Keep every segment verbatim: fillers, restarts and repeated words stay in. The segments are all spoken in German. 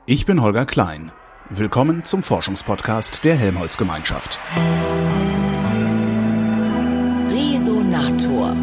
Ich bin Holger Klein. Willkommen zum Forschungspodcast der Helmholtz-Gemeinschaft. Resonator.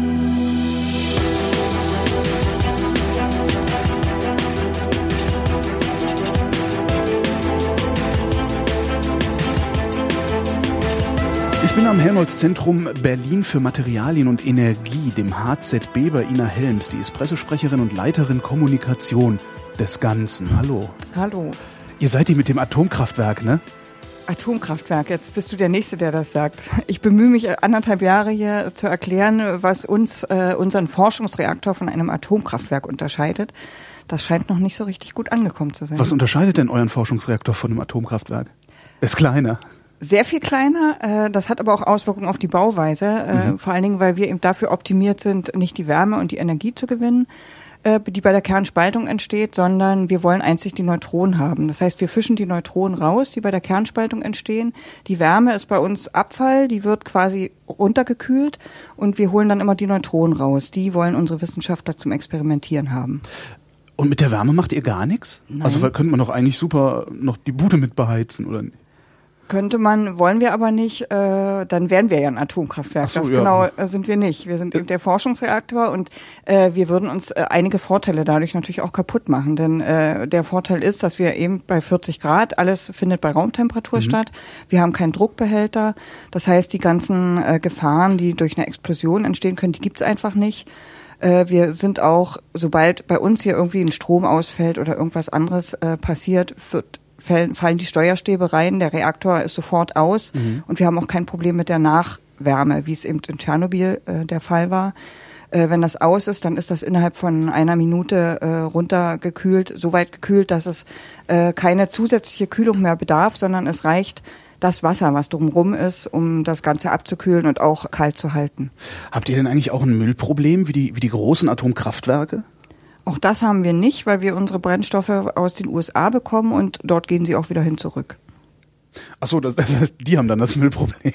Ich bin am Helmholtz-Zentrum Berlin für Materialien und Energie, dem H Z B, bei Ina Helms. Die ist Pressesprecherin und Leiterin Kommunikation des Ganzen. Hallo. Hallo. Ihr seid die mit dem Atomkraftwerk, ne? Atomkraftwerk, jetzt bist du der Nächste, der das sagt. Ich bemühe mich anderthalb Jahre hier zu erklären, was uns, äh, unseren Forschungsreaktor von einem Atomkraftwerk unterscheidet. Das scheint noch nicht so richtig gut angekommen zu sein. Was unterscheidet denn euren Forschungsreaktor von einem Atomkraftwerk? Er ist kleiner. Sehr viel kleiner, das hat aber auch Auswirkungen auf die Bauweise, mhm. vor allen Dingen, weil wir eben dafür optimiert sind, nicht die Wärme und die Energie zu gewinnen, die bei der Kernspaltung entsteht, sondern wir wollen einzig die Neutronen haben. Das heißt, wir fischen die Neutronen raus, die bei der Kernspaltung entstehen. Die Wärme ist bei uns Abfall, die wird quasi runtergekühlt und wir holen dann immer die Neutronen raus. Die wollen unsere Wissenschaftler zum Experimentieren haben. Und mit der Wärme macht ihr gar nichts? Nein. Also könnte man doch eigentlich super noch die Bude mit beheizen, oder nicht? Könnte man, wollen wir aber nicht, äh, dann wären wir ja ein Atomkraftwerk. Ach so, das ja. genau äh, sind wir nicht. Wir sind eben der Forschungsreaktor und äh, wir würden uns äh, einige Vorteile dadurch natürlich auch kaputt machen. Denn äh, der Vorteil ist, dass wir eben bei vierzig Grad, alles findet bei Raumtemperatur mhm. statt. Wir haben keinen Druckbehälter. Das heißt, die ganzen äh, Gefahren, die durch eine Explosion entstehen können, die gibt's einfach nicht. Äh, wir sind auch, sobald bei uns hier irgendwie ein Strom ausfällt oder irgendwas anderes äh, passiert, wird fallen die Steuerstäbe rein, der Reaktor ist sofort aus mhm. und wir haben auch kein Problem mit der Nachwärme, wie es eben in Tschernobyl äh, der Fall war. Äh, wenn das aus ist, dann ist das innerhalb von einer Minute äh, runtergekühlt, so weit gekühlt, dass es äh, keine zusätzliche Kühlung mehr bedarf, sondern es reicht das Wasser, was drumherum ist, um das Ganze abzukühlen und auch kalt zu halten. Habt ihr denn eigentlich auch ein Müllproblem wie die, wie die großen Atomkraftwerke? Auch das haben wir nicht, weil wir unsere Brennstoffe aus den U S A bekommen und dort gehen sie auch wieder hin zurück. Ach so, das, das heißt, die haben dann das Müllproblem.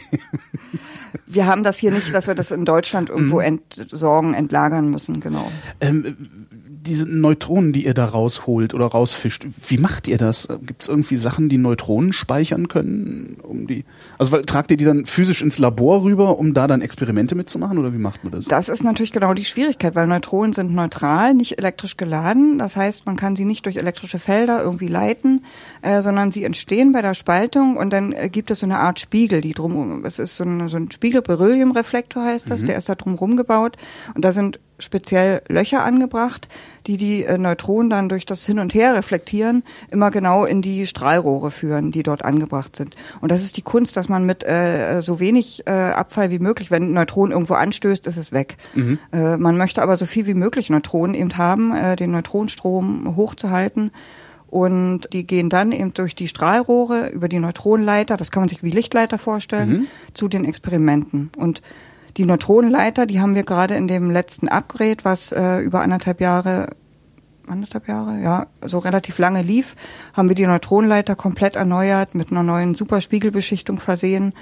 Wir haben das hier nicht, dass wir das in Deutschland irgendwo entsorgen, entlagern müssen, genau. Ähm, diese Neutronen, die ihr da rausholt oder rausfischt, wie macht ihr das? Gibt es irgendwie Sachen, die Neutronen speichern können? Um die, also weil, tragt ihr die dann physisch ins Labor rüber, um da dann Experimente mitzumachen, oder wie macht man das? Das ist natürlich genau die Schwierigkeit, weil Neutronen sind neutral, nicht elektrisch geladen. Das heißt, man kann sie nicht durch elektrische Felder irgendwie leiten, äh, sondern sie entstehen bei der Spaltung und dann äh, gibt es so eine Art Spiegel, die drum, es ist so ein, so ein Spiegel, Berylliumreflektor heißt das, mhm. der ist da drum rumgebaut und da sind speziell Löcher angebracht, die die äh, Neutronen dann durch das Hin und Her reflektieren, immer genau in die Strahlrohre führen, die dort angebracht sind. Und das ist die Kunst, dass man mit äh, so wenig äh, Abfall wie möglich, wenn ein Neutron irgendwo anstößt, ist es weg. Mhm. Äh, man möchte aber so viel wie möglich Neutronen eben haben, äh, den Neutronenstrom hochzuhalten. Und die gehen dann eben durch die Strahlrohre über die Neutronenleiter, das kann man sich wie Lichtleiter vorstellen, mhm. zu den Experimenten. Und die Neutronenleiter, die haben wir gerade in dem letzten Upgrade, was äh, über anderthalb Jahre, anderthalb Jahre, ja, so relativ lange lief, haben wir die Neutronenleiter komplett erneuert, mit einer neuen Superspiegelbeschichtung versehen.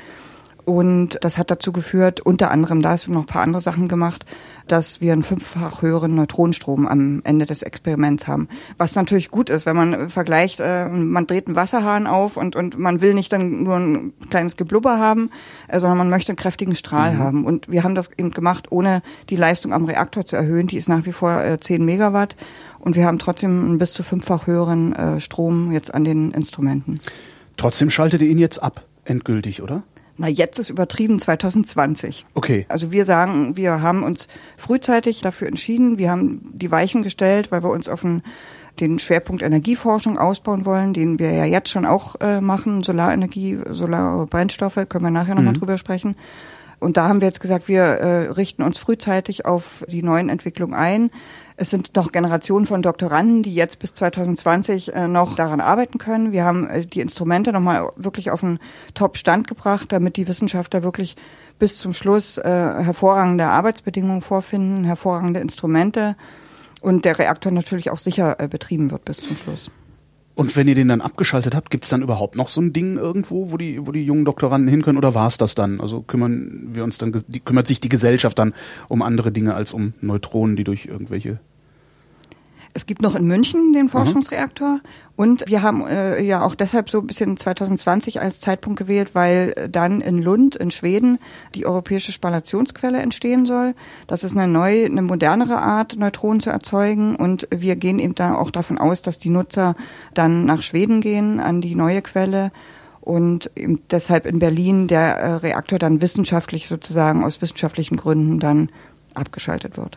Und das hat dazu geführt, unter anderem, da hast du noch ein paar andere Sachen gemacht, dass wir einen fünffach höheren Neutronenstrom am Ende des Experiments haben. Was natürlich gut ist, wenn man vergleicht, äh, man dreht einen Wasserhahn auf und, und man will nicht dann nur ein kleines Geblubber haben, äh, sondern man möchte einen kräftigen Strahl mhm. haben. Und wir haben das eben gemacht, ohne die Leistung am Reaktor zu erhöhen. Die ist nach wie vor äh, zehn Megawatt. Und wir haben trotzdem einen bis zu fünffach höheren äh, Strom jetzt an den Instrumenten. Trotzdem schaltet ihr ihn jetzt ab, endgültig, oder? Na, jetzt ist übertrieben, zwanzig zwanzig. Okay. Also wir sagen, wir haben uns frühzeitig dafür entschieden, wir haben die Weichen gestellt, weil wir uns auf den, den Schwerpunkt Energieforschung ausbauen wollen, den wir ja jetzt schon auch äh, machen, Solarenergie, Solarbrennstoffe, können wir nachher nochmal mhm. drüber sprechen. Und da haben wir jetzt gesagt, wir äh, richten uns frühzeitig auf die neuen Entwicklungen ein. Es sind noch Generationen von Doktoranden, die jetzt bis zwanzig zwanzig äh, noch daran arbeiten können. Wir haben äh, die Instrumente nochmal wirklich auf einen Top-Stand gebracht, damit die Wissenschaftler wirklich bis zum Schluss äh, hervorragende Arbeitsbedingungen vorfinden, hervorragende Instrumente und der Reaktor natürlich auch sicher äh, betrieben wird bis zum Schluss. Und wenn ihr den dann abgeschaltet habt, gibt's dann überhaupt noch so ein Ding irgendwo, wo die, wo die jungen Doktoranden hin können, oder war's das dann? Also kümmern wir uns dann, die, kümmert sich die Gesellschaft dann um andere Dinge als um Neutronen, die durch irgendwelche Es gibt noch in München den Forschungsreaktor mhm. und wir haben äh, ja auch deshalb so ein bisschen zwanzig zwanzig als Zeitpunkt gewählt, weil dann in Lund in Schweden die europäische Spallationsquelle entstehen soll. Das ist eine neue, eine modernere Art, Neutronen zu erzeugen und wir gehen eben da auch davon aus, dass die Nutzer dann nach Schweden gehen an die neue Quelle. Und eben deshalb in Berlin der äh, Reaktor dann wissenschaftlich sozusagen aus wissenschaftlichen Gründen dann abgeschaltet wird.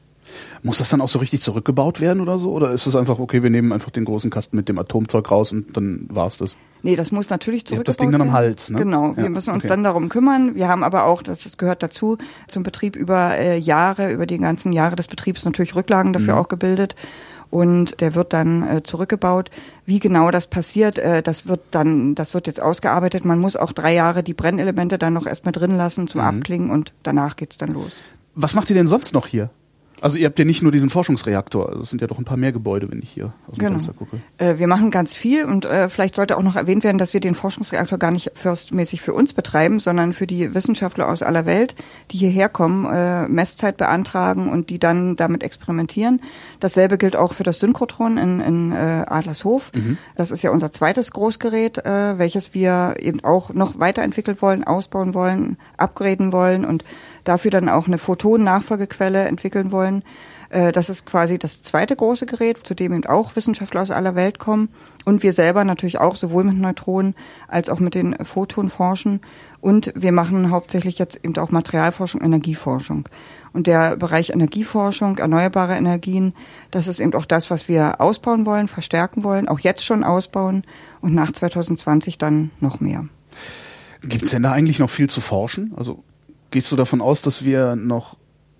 Muss das dann auch so richtig zurückgebaut werden oder so? Oder ist es einfach, okay, wir nehmen einfach den großen Kasten mit dem Atomzeug raus und dann war's das? Nee, das muss natürlich zurückgebaut werden. das Ding dann am Hals, ne? Genau, wir ja, müssen uns okay. dann darum kümmern. Wir haben aber auch, das gehört dazu, zum Betrieb über äh, Jahre, über die ganzen Jahre des Betriebs natürlich Rücklagen dafür mhm. auch gebildet. Und der wird dann äh, zurückgebaut. Wie genau das passiert, äh, das wird dann, das wird jetzt ausgearbeitet. Man muss auch drei Jahre die Brennelemente dann noch erstmal drin lassen zum mhm. Abklingen und danach geht's dann los. Was macht ihr denn sonst noch hier? Also ihr habt ja nicht nur diesen Forschungsreaktor, also es sind ja doch ein paar mehr Gebäude, wenn ich hier aus dem genau. Fenster gucke. Äh, wir machen ganz viel und äh, vielleicht sollte auch noch erwähnt werden, dass wir den Forschungsreaktor gar nicht firstmäßig für uns betreiben, sondern für die Wissenschaftler aus aller Welt, die hierher kommen, äh, Messzeit beantragen und die dann damit experimentieren. Dasselbe gilt auch für das Synchrotron in, in äh, Adlershof. Mhm. Das ist ja unser zweites Großgerät, äh, welches wir eben auch noch weiterentwickeln wollen, ausbauen wollen, upgraden wollen und dafür dann auch eine Photonen-Nachfolgequelle entwickeln wollen. Das ist quasi das zweite große Gerät, zu dem eben auch Wissenschaftler aus aller Welt kommen. Und wir selber natürlich auch sowohl mit Neutronen als auch mit den Photonen forschen. Und wir machen hauptsächlich jetzt eben auch Materialforschung, Energieforschung. Und der Bereich Energieforschung, erneuerbare Energien, das ist eben auch das, was wir ausbauen wollen, verstärken wollen, auch jetzt schon ausbauen und nach zwanzig zwanzig dann noch mehr. Gibt es denn da eigentlich noch viel zu forschen? Also gehst du davon aus, dass wir noch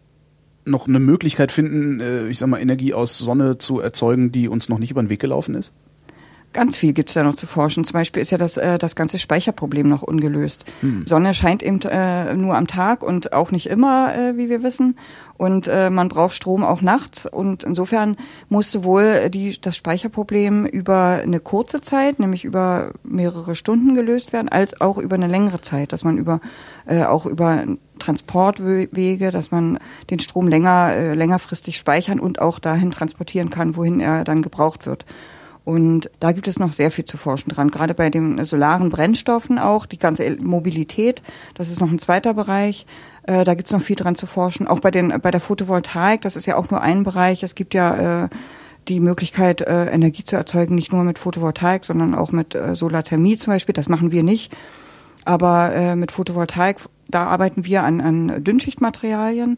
noch eine Möglichkeit finden, ich sag mal, Energie aus Sonne zu erzeugen, die uns noch nicht über den Weg gelaufen ist? Ganz viel gibt's da noch zu forschen. Zum Beispiel ist ja das, äh, das ganze Speicherproblem noch ungelöst. Hm. Sonne scheint eben äh, nur am Tag und auch nicht immer, äh, wie wir wissen. Und äh, man braucht Strom auch nachts. Und insofern muss sowohl die, das Speicherproblem über eine kurze Zeit, nämlich über mehrere Stunden gelöst werden, als auch über eine längere Zeit, dass man über äh, auch über Transportwege, dass man den Strom länger äh, längerfristig speichern und auch dahin transportieren kann, wohin er dann gebraucht wird. Und da gibt es noch sehr viel zu forschen dran, gerade bei den solaren Brennstoffen auch, die ganze Mobilität, das ist noch ein zweiter Bereich, äh, da gibt es noch viel dran zu forschen. Auch bei den bei der Photovoltaik, das ist ja auch nur ein Bereich, es gibt ja äh, die Möglichkeit, äh, Energie zu erzeugen, nicht nur mit Photovoltaik, sondern auch mit äh, Solarthermie zum Beispiel, das machen wir nicht. Aber äh, mit Photovoltaik, da arbeiten wir an, an Dünnschichtmaterialien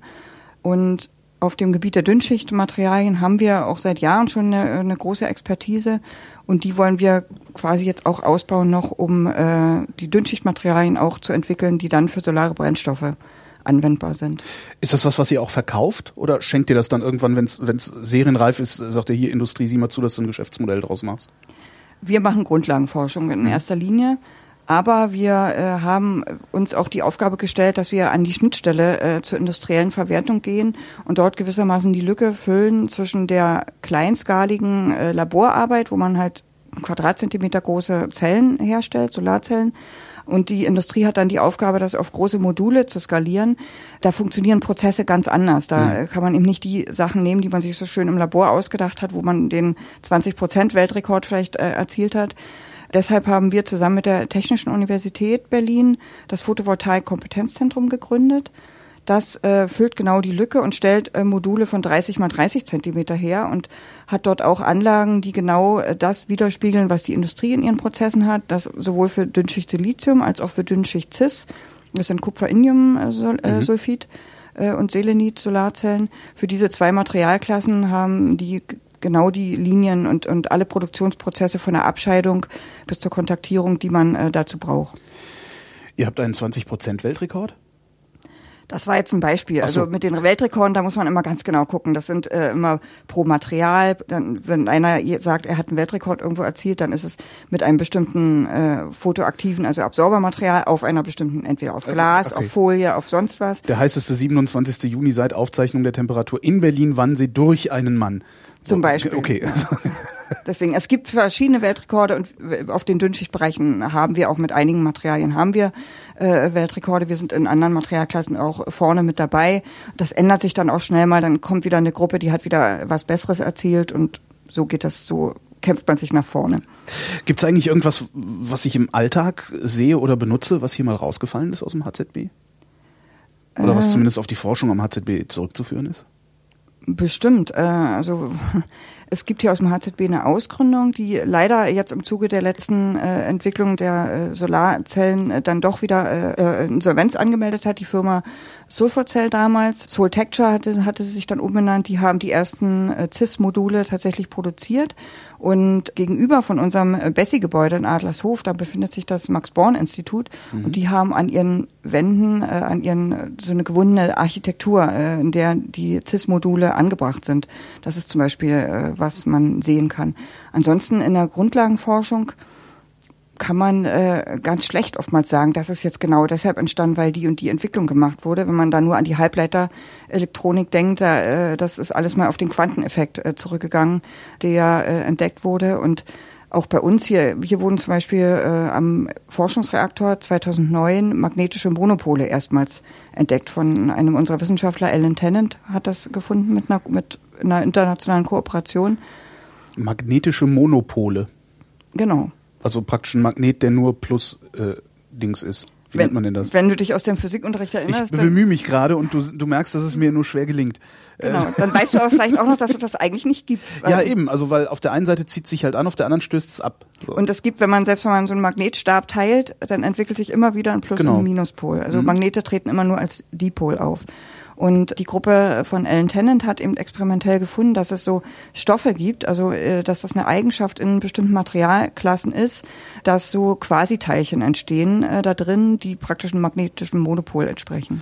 und auf dem Gebiet der Dünnschichtmaterialien haben wir auch seit Jahren schon eine, eine große Expertise und die wollen wir quasi jetzt auch ausbauen noch, um äh, die Dünnschichtmaterialien auch zu entwickeln, die dann für solare Brennstoffe anwendbar sind. Ist das was, was ihr auch verkauft oder schenkt ihr das dann irgendwann, wenn es serienreif ist, sagt ihr hier Industrie, sieh mal zu, dass du ein Geschäftsmodell draus machst? Wir machen Grundlagenforschung in mhm. erster Linie. Aber wir äh, haben uns auch die Aufgabe gestellt, dass wir an die Schnittstelle äh, zur industriellen Verwertung gehen und dort gewissermaßen die Lücke füllen zwischen der kleinskaligen äh, Laborarbeit, wo man halt Quadratzentimeter große Zellen herstellt, Solarzellen. Und die Industrie hat dann die Aufgabe, das auf große Module zu skalieren. Da funktionieren Prozesse ganz anders. Da mhm. kann man eben nicht die Sachen nehmen, die man sich so schön im Labor ausgedacht hat, wo man den zwanzig Prozent Weltrekord vielleicht äh, erzielt hat. Deshalb haben wir zusammen mit der Technischen Universität Berlin das Photovoltaik-Kompetenzzentrum gegründet. Das äh, füllt genau die Lücke und stellt äh, Module von dreißig mal dreißig Zentimeter her und hat dort auch Anlagen, die genau äh, das widerspiegeln, was die Industrie in ihren Prozessen hat. Das sowohl für Dünnschicht Silizium als auch für Dünnschicht Cis. Das sind Kupfer-Indium-Sulfid äh, und Selenit-Solarzellen. Für diese zwei Materialklassen haben die genau die Linien und, und alle Produktionsprozesse von der Abscheidung bis zur Kontaktierung, die man äh, dazu braucht. Ihr habt einen zwanzig Prozent Weltrekord? Das war jetzt ein Beispiel. Ach so. Also mit den Weltrekorden, da muss man immer ganz genau gucken. Das sind äh, immer pro Material. Dann, wenn einer sagt, er hat einen Weltrekord irgendwo erzielt, dann ist es mit einem bestimmten äh, photoaktiven, also Absorbermaterial auf einer bestimmten, entweder auf Glas, okay. auf Folie, auf sonst was. Der heißeste siebenundzwanzigsten Juni seit Aufzeichnung der Temperatur in Berlin Wannsee durch einen Mann. Zum Beispiel. Okay. Ja. Deswegen, es gibt verschiedene Weltrekorde und auf den Dünnschichtbereichen haben wir auch mit einigen Materialien haben wir äh, Weltrekorde. Wir sind in anderen Materialklassen auch vorne mit dabei. Das ändert sich dann auch schnell mal. Dann kommt wieder eine Gruppe, die hat wieder was Besseres erzielt und so geht das, so kämpft man sich nach vorne. Gibt es eigentlich irgendwas, was ich im Alltag sehe oder benutze, was hier mal rausgefallen ist aus dem H Z B? Oder äh, was zumindest auf die Forschung am H Z B zurückzuführen ist? Bestimmt. Äh, also es gibt hier aus dem H Z B eine Ausgründung, die leider jetzt im Zuge der letzten äh, Entwicklung der äh, Solarzellen äh, dann doch wieder äh, Insolvenz angemeldet hat. Die Firma Sulfocell damals, Soltecture hatte, hatte sie sich dann umbenannt. Die haben die ersten äh, C I S-Module tatsächlich produziert. Und gegenüber von unserem äh, Bessi-Gebäude in Adlershof, da befindet sich das Max-Born-Institut. Mhm. Und die haben an ihren Wänden, äh, an ihren so eine gewundene Architektur, äh, in der die C I S-Module angebracht sind. Das ist zum Beispiel, äh, was man sehen kann. Ansonsten in der Grundlagenforschung kann man äh, ganz schlecht oftmals sagen, das ist jetzt genau deshalb entstanden, weil die und die Entwicklung gemacht wurde. Wenn man da nur an die Halbleiterelektronik denkt, da, äh, das ist alles mal auf den Quanteneffekt äh, zurückgegangen, der äh, entdeckt wurde. Und auch bei uns hier, hier wurden zum Beispiel äh, am Forschungsreaktor zweitausendneun magnetische Monopole erstmals entdeckt von einem unserer Wissenschaftler, Alan Tennant, hat das gefunden mit einer, mit einer internationalen Kooperation. Magnetische Monopole? Genau. Also praktisch ein Magnet, der nur plus äh, Dings ist. Wie wenn, nennt man denn das? Wenn du dich aus dem Physikunterricht erinnerst. Ich bemühe mich gerade und du, du merkst, dass es mir nur schwer gelingt. Genau, dann weißt du aber vielleicht auch noch, dass es das eigentlich nicht gibt. Ja, eben, also weil auf der einen Seite zieht es sich halt an, auf der anderen stößt es ab. So. Und es gibt, wenn man selbst wenn man so einen Magnetstab teilt, dann entwickelt sich immer wieder ein Plus- genau. und ein Minuspol. Also mhm. Magnete treten immer nur als Dipol auf. Und die Gruppe von Alan Tennant hat eben experimentell gefunden, dass es so Stoffe gibt, also dass das eine Eigenschaft in bestimmten Materialklassen ist, dass so Quasiteilchen entstehen äh, da drin, die praktisch einem magnetischen Monopol entsprechen.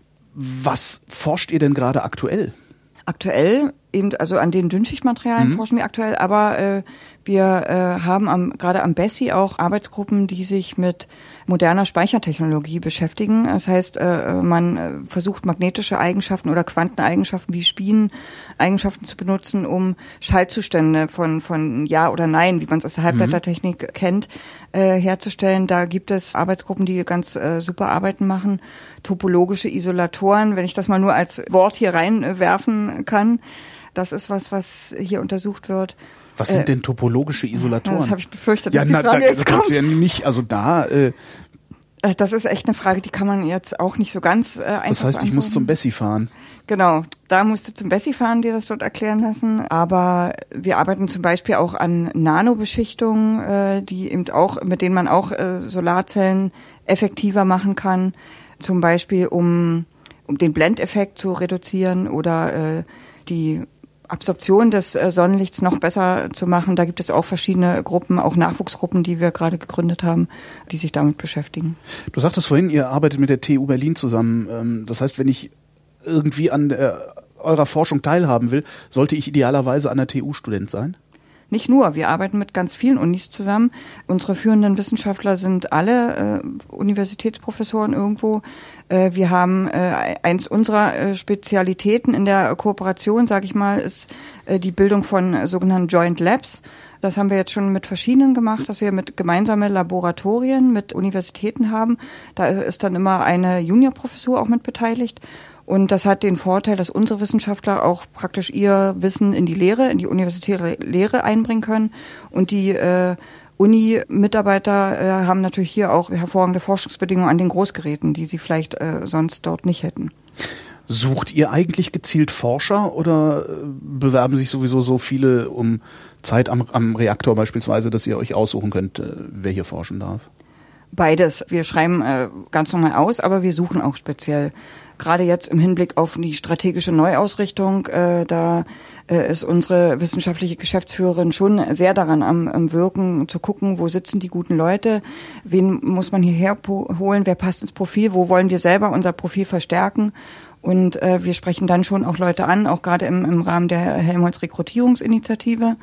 Was forscht ihr denn gerade aktuell? Aktuell, eben, also an den Dünnschichtmaterialien mhm. forschen wir aktuell, aber äh, wir äh, haben am, gerade am Bessi auch Arbeitsgruppen, die sich mit moderner Speichertechnologie beschäftigen. Das heißt, äh, man äh, versucht magnetische Eigenschaften oder Quanteneigenschaften wie Spineneigenschaften zu benutzen, um Schaltzustände von von Ja oder Nein, wie man es aus der Halbleitertechnik mhm. kennt, äh, herzustellen. Da gibt es Arbeitsgruppen, die ganz äh, super Arbeiten machen. Topologische Isolatoren, wenn ich das mal nur als Wort hier reinwerfen kann. Das ist was, was hier untersucht wird. Was sind äh, denn topologische Isolatoren? Das habe ich befürchtet, ja, dass die na, Frage da, jetzt das kannst kommt. du ja nicht, also da... Äh, das ist echt eine Frage, die kann man jetzt auch nicht so ganz äh, einfach Das heißt, ich muss zum Bessi fahren. Genau, da musst du zum Bessi fahren, dir das dort erklären lassen. Aber wir arbeiten zum Beispiel auch an Nanobeschichtungen, äh, die eben auch, mit denen man auch äh, Solarzellen effektiver machen kann. Zum Beispiel, um, um den Blendeffekt zu reduzieren oder äh, die Absorption des äh, Sonnenlichts noch besser zu machen. Da gibt es auch verschiedene Gruppen, auch Nachwuchsgruppen, die wir gerade gegründet haben, die sich damit beschäftigen. Du sagtest vorhin, ihr arbeitet mit der T U Berlin zusammen. Ähm, das heißt, wenn ich irgendwie an äh, eurer Forschung teilhaben will, sollte ich idealerweise an der T U Student sein? Nicht nur, wir arbeiten mit ganz vielen Unis zusammen. Unsere führenden Wissenschaftler sind alle äh, Universitätsprofessoren irgendwo. Äh, wir haben äh, eins unserer äh, Spezialitäten in der Kooperation, sage ich mal, ist äh, die Bildung von äh, sogenannten Joint Labs. Das haben wir jetzt schon mit verschiedenen gemacht, dass wir mit gemeinsame Laboratorien mit Universitäten haben. Da ist dann immer eine Juniorprofessur auch mit beteiligt. Und das hat den Vorteil, dass unsere Wissenschaftler auch praktisch ihr Wissen in die Lehre, in die universitäre Lehre einbringen können. Und die äh, Uni-Mitarbeiter äh, haben natürlich hier auch hervorragende Forschungsbedingungen an den Großgeräten, die sie vielleicht äh, sonst dort nicht hätten. Sucht ihr eigentlich gezielt Forscher oder bewerben sich sowieso so viele um Zeit am, am Reaktor beispielsweise, dass ihr euch aussuchen könnt, wer hier forschen darf? Beides. Wir schreiben äh, ganz normal aus, aber wir suchen auch speziell. Gerade jetzt im Hinblick auf die strategische Neuausrichtung, äh, da äh, ist unsere wissenschaftliche Geschäftsführerin schon sehr daran am, am Wirken, zu gucken, wo sitzen die guten Leute, wen muss man hierher po- holen, wer passt ins Profil, wo wollen wir selber unser Profil verstärken. Und äh, wir sprechen dann schon auch Leute an, auch gerade im, im Rahmen der Helmholtz-Rekrutierungsinitiative.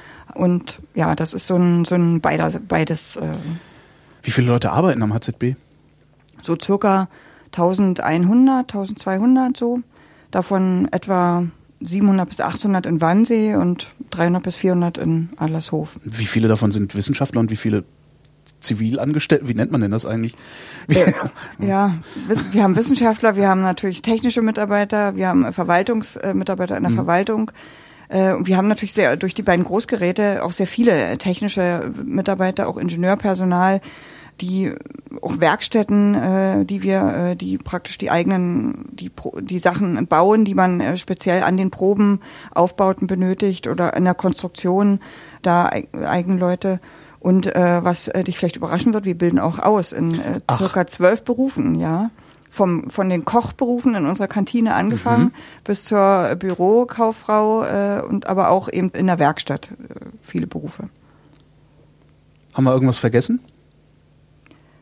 Und ja, das ist so ein, so ein beides. beides äh, Wie viele Leute arbeiten am H Z B? So circa eintausendeinhundert, eintausendzweihundert so. Davon etwa siebenhundert bis achthundert in Wannsee und dreihundert bis vierhundert in Adlershof. Wie viele davon sind Wissenschaftler und wie viele Zivilangestellte? Wie nennt man denn das eigentlich? Äh, ja, wir haben Wissenschaftler, wir haben natürlich technische Mitarbeiter, wir haben Verwaltungsmitarbeiter in der mhm. Verwaltung. Und wir haben natürlich sehr durch die beiden Großgeräte auch sehr viele technische Mitarbeiter, auch Ingenieurpersonal, die auch Werkstätten, die wir, die praktisch die eigenen, die die Sachen bauen, die man speziell an den Probenaufbauten benötigt oder in der Konstruktion, da eigene Leute. Und äh, was äh, dich vielleicht überraschen wird, wir bilden auch aus in äh, circa zwölf Berufen, ja. Vom, von den Kochberufen in unserer Kantine angefangen, mhm. bis zur Bürokauffrau äh, und aber auch eben in der Werkstatt äh, viele Berufe. Haben wir irgendwas vergessen?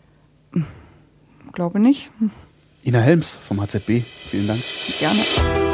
Glaube nicht. Ina Helms vom H Z B, vielen Dank. Gerne.